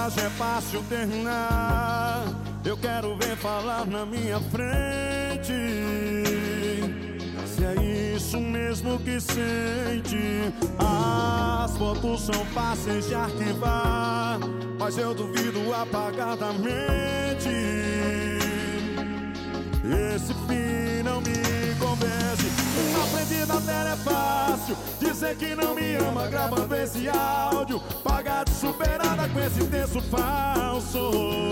mas é fácil terminar. Eu quero ver falar na minha frente se é isso mesmo que sente. As fotos são fáceis de arquivar, mas eu duvido apagar da mente. Esse fim não me convence. Aprendi na tela é fácil dizer que não me ama gravando esse áudio, pagar de superada com esse texto falso.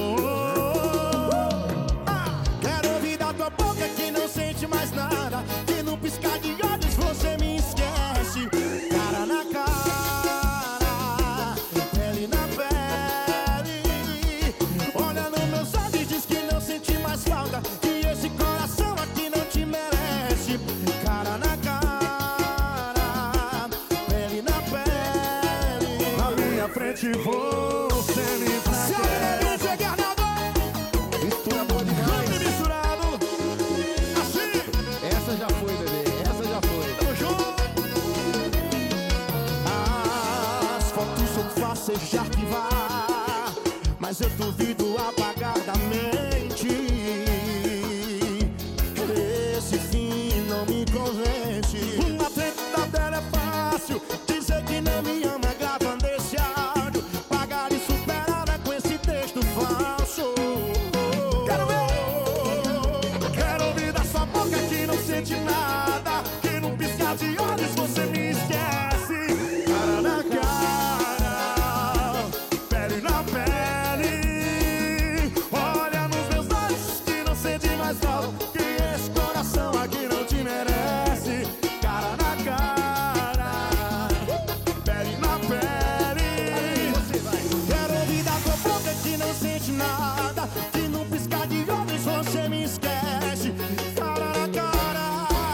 Quero ouvir da tua boca que não sente mais nada, que num piscar de olhos você me esquece. Cara na cara, pele na pele, olha nos meus olhos e diz que não sente mais falta, que esse coração aqui não te merece. Cara na cara, pele na pele, na minha frente você me enfraquece. Mistura boa demais. Misturado assim. Essa já foi, bebê, essa já foi. Tamo junto. As fotos são fáceis de arquivar, mas eu duvido apagar da mente. Esse fim não me convence. Na frente da tela é fácil Dizer que não me ama gravando esse áudio, pagar e superada com esse texto falso. Quero ver, quero ouvir da sua boca que não sente nada, que num piscar de olhos você me esquece. Cara na cara, pele na pele, olha nos meus olhos que não sente mais falta, que esse coração aqui não te merece. Cara na cara, pele na pele. Quero ouvir da tua boca que não sente nada, que num piscar de olhos você me esquece. Cara na cara,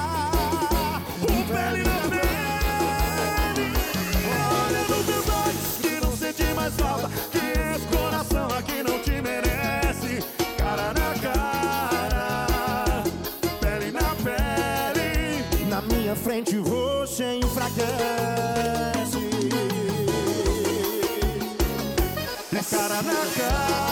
Pele na pele, olha nos meus olhos que não sente mais falta, que esse coração aqui não te merece. Cara na cara, pele na pele, na minha frente você enfraquece. cara na cara.